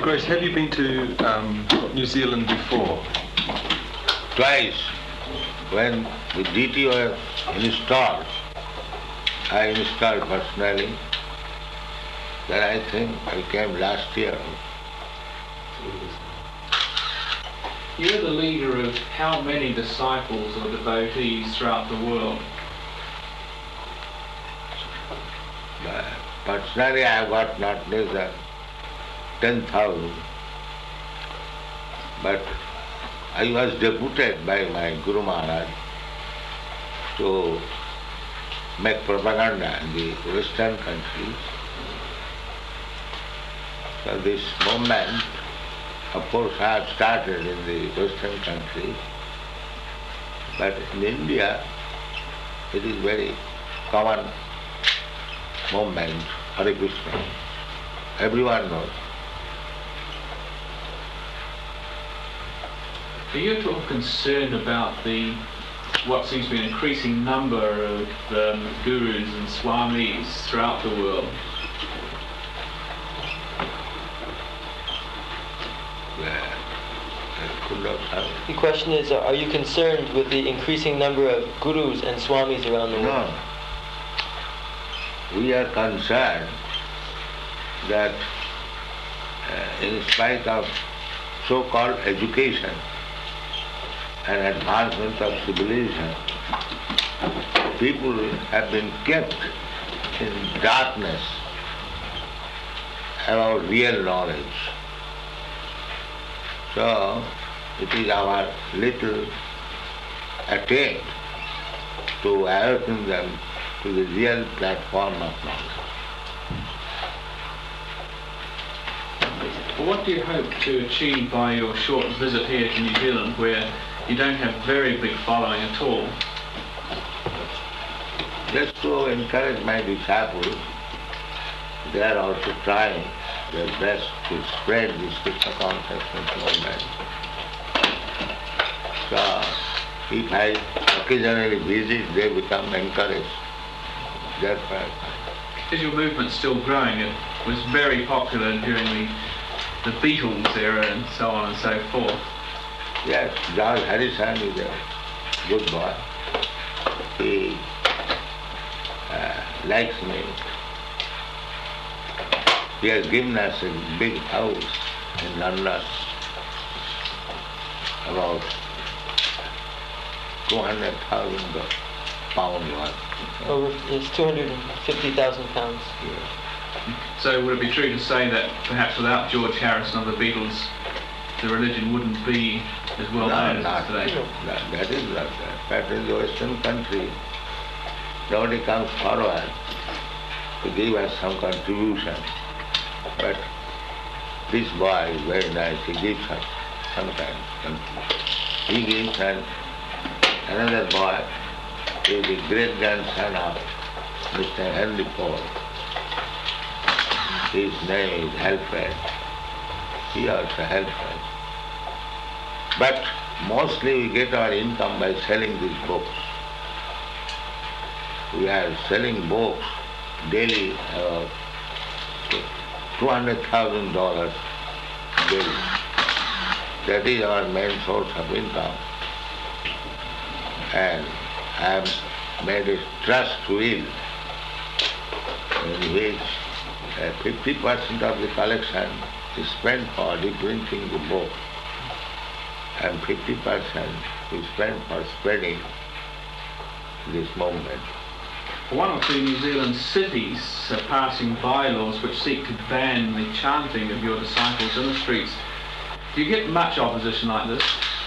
Grace, have you been to New Zealand before? Twice. When the DT was installed, I installed personally. Then I think I came last year. You're the leader of how many disciples or devotees throughout the world? Personally, I have got not less than 10,000. But I was deputed by my Guru Maharaj to make propaganda in the Western countries. So this movement, of course, I have started in the Western countries, but in India, it is very common movement, Hare Krishna. Everyone knows. Are you at all concerned about what seems to be an increasing number of gurus and swamis throughout the world? The question is, are you concerned with the increasing number of gurus and swamis around the world? No. We are concerned that in spite of so-called education and advancement of civilization, people have been kept in darkness about real knowledge. So, it is our little attempt to awaken them to the real platform of knowledge. What do you hope to achieve by your short visit here to New Zealand, where you don't have very big following at all? Just to encourage my disciples, they are also trying their best to spread this Krishna consciousness movement. So, if I occasionally visit, they become encouraged. Therefore, Is your movement still growing? It was very popular during the Beatles era and so on and so forth. yes, George Harrison is a good boy. He likes me. He has given us a big house in London, about 200,000 pounds worth. It's 250,000 pounds. Yeah. So would it be true to say that perhaps without George Harrison or the Beatles, the religion wouldn't be as well known as today? That is not that. But in the Western country, nobody comes forward to give us some contribution. But this boy is very nice, he gives us sometimes. He gives, and another boy is the great-grandson of Mr. Henry Ford. His name is Alfred. He also helps us. But mostly we get our income by selling these books. We are selling books daily about $200,000 daily. That is our main source of income. And I have made a trust will in which 50% of the collection is spent for reprinting the book and 50% is spent for spreading this movement. One or two New Zealand cities are passing bylaws which seek to ban the chanting of your disciples in the streets. Do you get much opposition like this?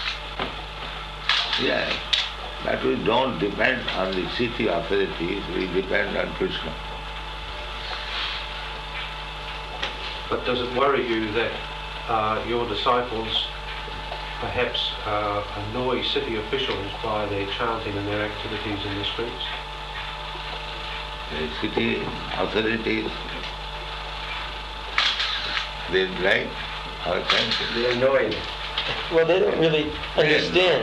Yes, but we don't depend on the city authorities, we depend on Krishna. But does it worry you that your disciples perhaps annoy city officials by their chanting and their activities in the streets? The city authorities, they like our chanting. They're annoyed. Well, they don't really understand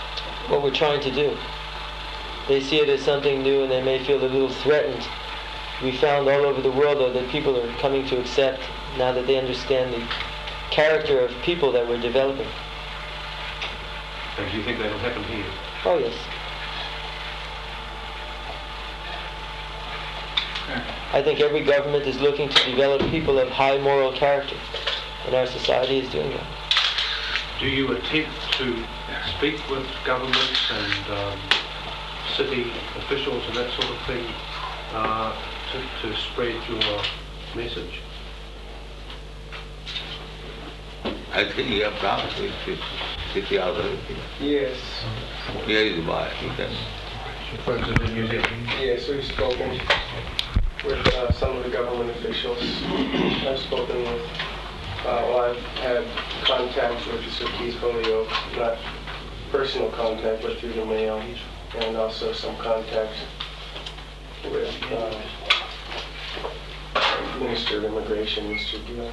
what we're trying to do. They see it as something new and they may feel a little threatened we found all over the world, or that people are coming to accept now that they understand the character of people that we're developing. And do you think that will happen here? Oh yes. I think every government is looking to develop people of high moral character, and our society is doing that. Do you attempt to speak with governments and city officials and that sort of thing to spread your message? I think you have talked with the city authority. Yes, Here is why you can. yes, we've spoken with some of the government officials. I've spoken with, I've had contact with the Surtees Holyoke, not personal contact, but through the mail, and also some contact with Minister of Immigration, Mr. Gill.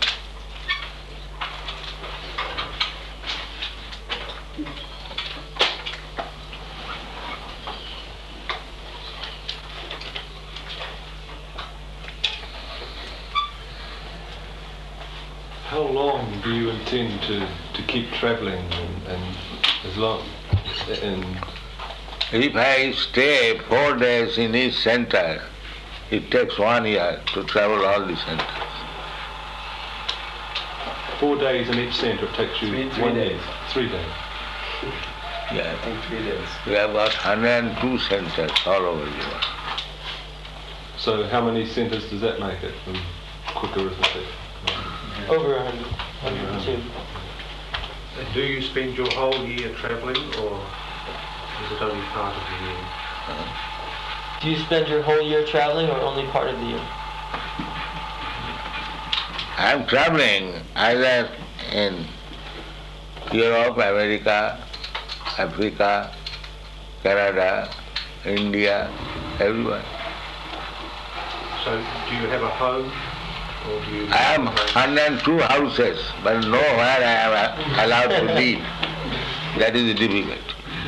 How long do you intend to keep travelling and as long? And If I stay 4 days in each center, it takes 1 year to travel all the centers. 4 days in each centre, it takes you Three 1 days. year. 3 days. Yeah. In 3 days. We have got 102 centers all over the world. So how many centres does that make it in quick arithmetic? Over 100, 102. Do you spend your whole year travelling, or is it only part of the year? Do you spend your whole year traveling, or only part of the year? I'm traveling either in Europe, America, Africa, Canada, India, everywhere. So do you have a home, or do you... I have 102 houses, but nowhere I am allowed to live. That is difficult.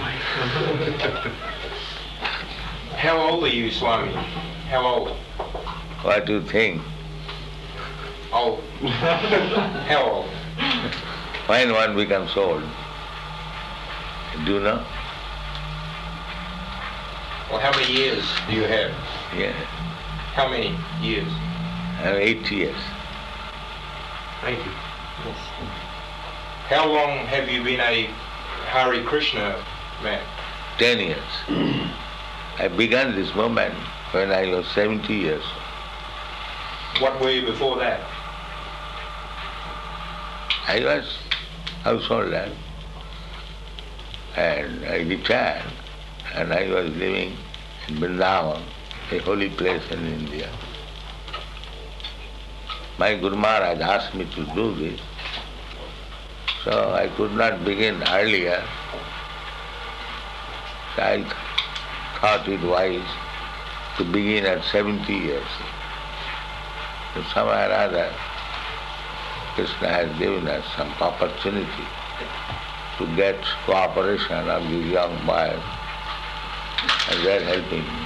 How old are you, Swami? How old? What do you think? Old. How old? When one becomes old? Do you know? Well, how many years do you have? Yeah. How many years? I have 8 years. 80. Yes. How long have you been a Hare Krishna man? 10 years. I began this movement when I was 70 years. What were you before that? I was householder and I retired and I was living in Vrindavan, a holy place in India. My Guru Maharaj asked me to do this, so I could not begin earlier. So I thought it wise to begin at 70 years. So somewhere or other, Krishna has given us some opportunity to get cooperation of these young boys, and they are helping me.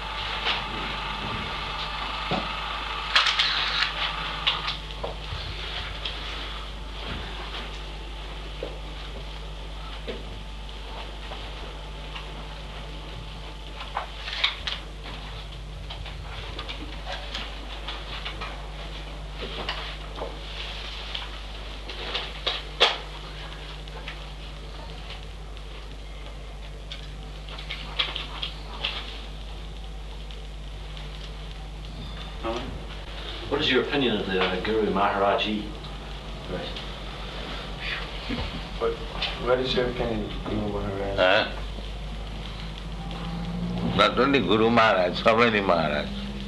What is your opinion of the Guru Maharaji? What is your opinion, Guru Maharaj? Not only Guru Maharaj, so many Maharaj.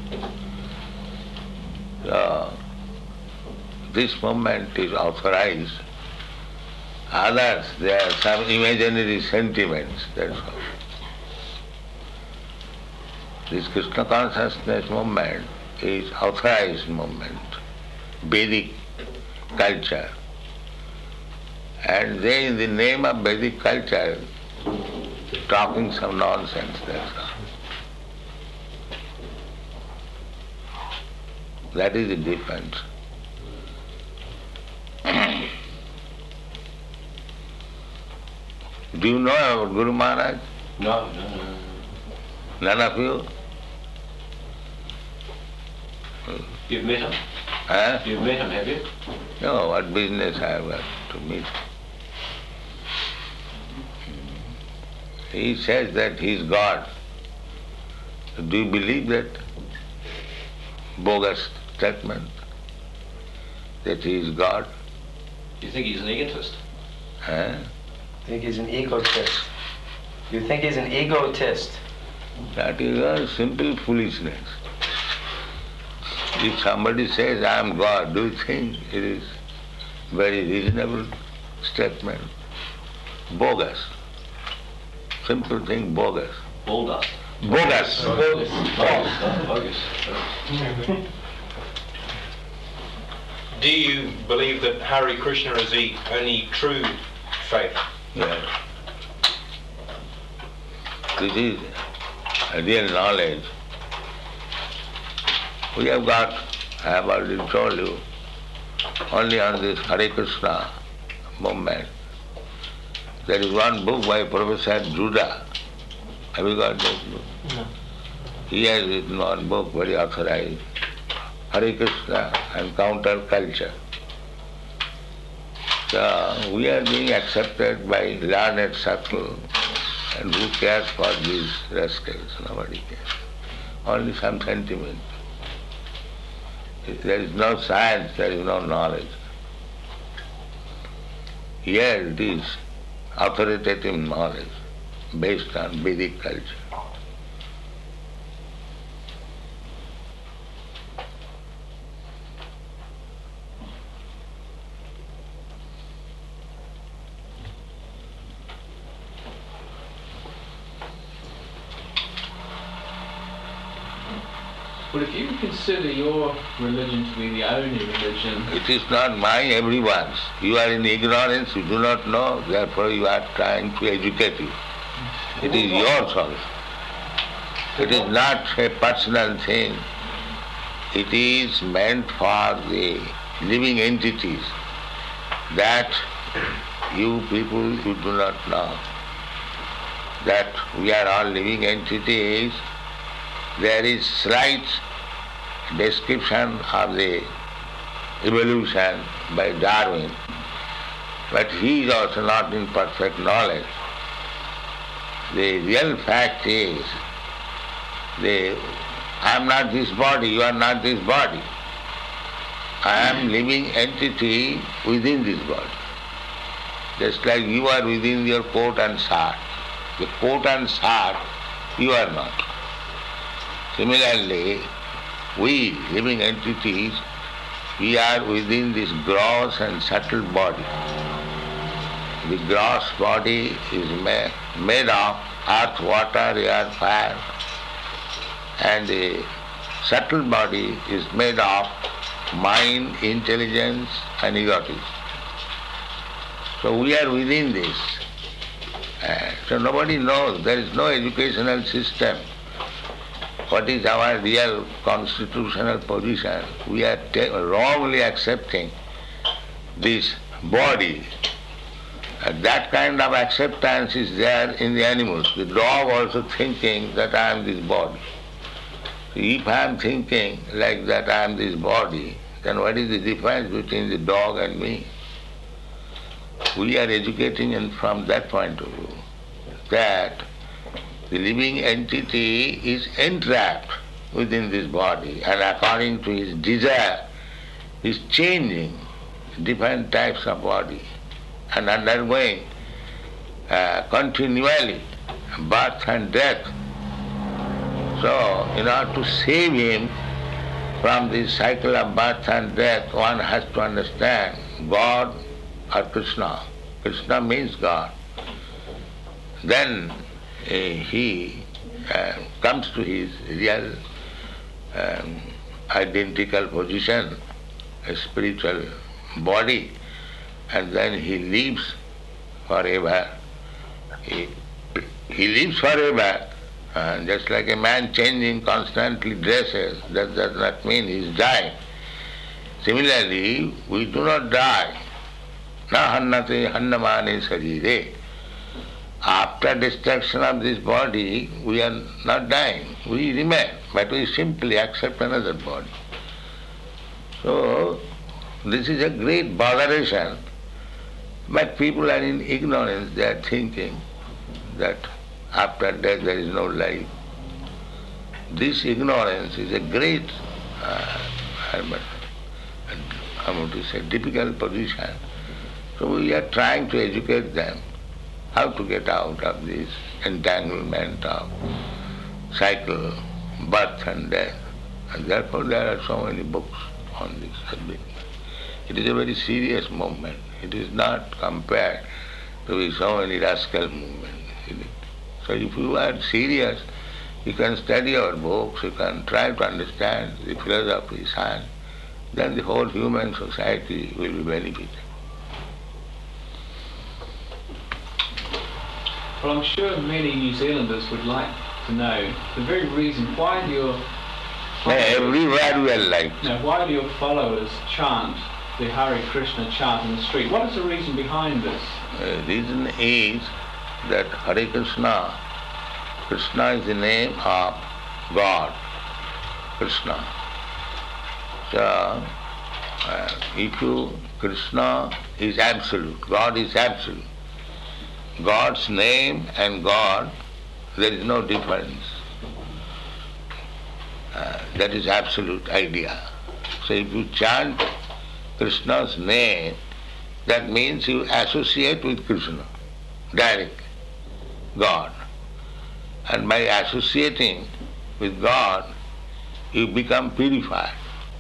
So, this movement is authorized. Others, there are some imaginary sentiments, that's all. This Krishna consciousness movement is authorized movement, Vedic culture. And they, in the name of Vedic culture, talking some nonsense, that's all. That is the difference. Do you know about Guru Maharaj? No. None of you? You've met him? Huh? You've met him, have you? No, what business I have got to meet? He says that he is God. Do you believe that bogus statement? That he is God? You think he's an egotist? Huh? I think he's an egotist. You think he's an egotist? That is a simple foolishness. If somebody says, I am God, do you think it is very reasonable statement? Bogus. Simple thing, bogus. Bulldust. Bogus. Bogus. Do you believe that Hare Krishna is the only true faith? Yes. This is a real knowledge. We have got, I have already told you, only on this Hare Krishna movement. There is one book by Professor Judah. Have you got that book? No. He has written one book, very authorized, Hare Krishna and Counter Culture. So we are being accepted by learned circle, and who cares for these rascals? Nobody cares. Only some sentiment. There is no science, there is no knowledge. Here it is authoritative knowledge based on Vedic culture. Well, if you consider your religion to be the only religion, It is not mine, everyone's. You are in ignorance, you do not know, therefore you are trying to educate you. It is yours also. It is not a personal thing. It is meant for the living entities that you people, you do not know. That we are all living entities. There is slight description of the evolution by Darwin, but he is also not in perfect knowledge. The real fact is, I am not this body, you are not this body. I am living entity within this body. Just like you are within your coat and shirt. The coat and shirt, you are not. Similarly, we living entities, we are within this gross and subtle body. The gross body is made of earth, water, air, fire, and the subtle body is made of mind, intelligence, and egotism. So we are within this. So nobody knows, there is no educational system. What is our real constitutional position? We are wrongly accepting this body. That kind of acceptance is there in the animals. The dog also thinking that I am this body. If I am thinking like that I am this body, then what is the difference between the dog and me? We are educating and from that point of view, that the living entity is entrapped within this body, and according to his desire, is changing different types of body and undergoing continually birth and death. So, in order to save him from this cycle of birth and death, one has to understand God or Krishna. Krishna means God. Then he comes to his real identical position, a spiritual body, and then he lives forever. He lives forever, And just like a man changing constantly dresses, that does not mean he is dying. Similarly, we do not die. Na hannate hannamane sarire. After destruction of this body, we are not dying. We remain, but we simply accept another body. So, this is a great botheration. But people are in ignorance. They are thinking that after death there is no life. This ignorance is a great, difficult position. So we are trying to educate them how to get out of this entanglement of cycle, birth and death. And therefore there are so many books on this subject. It is a very serious movement. It is not compared to be so many rascal movements. So if you are serious, you can study our books, you can try to understand the philosophy, science, then the whole human society will be benefited. Well, I'm sure many New Zealanders would like to know the very reason why do your Everywhere we are like. why do your followers chant the Hare Krishna chant in the street? What is the reason behind this? The reason is that Hare Krishna, Krishna is the name of God, Krishna. So, Krishna is absolute, God is absolute. God's name and God, there is no difference. That is absolute idea. So if you chant Krishna's name, that means you associate with Krishna, direct, God. And by associating with God, you become purified.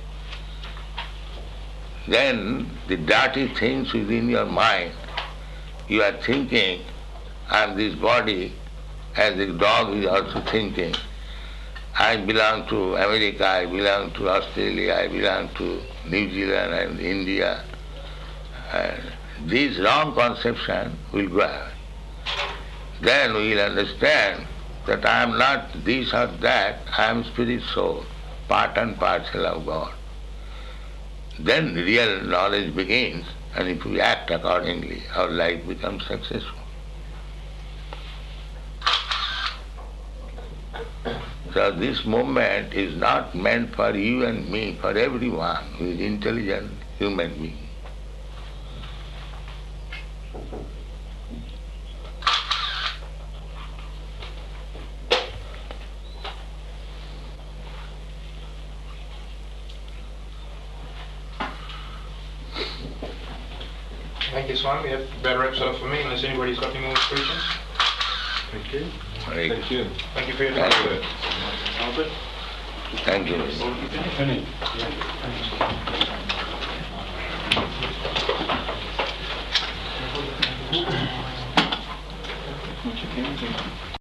Then the dirty things within your mind, you are thinking, I am this body, as the dog is also thinking, I belong to America, I belong to Australia, I belong to New Zealand and India. And this wrong conception will go away. Then we will understand that I am not this or that, I am spirit soul, part and parcel of God. Then real knowledge begins, and if we act accordingly, our life becomes successful. So this movement is not meant for you and me, for everyone who is intelligent human being. Thank you, Swami. That wraps it up for me, unless anybody's got any more questions. Thank you. Very Thank you. Thank you for your Thank time. you. Thank you. What you can do.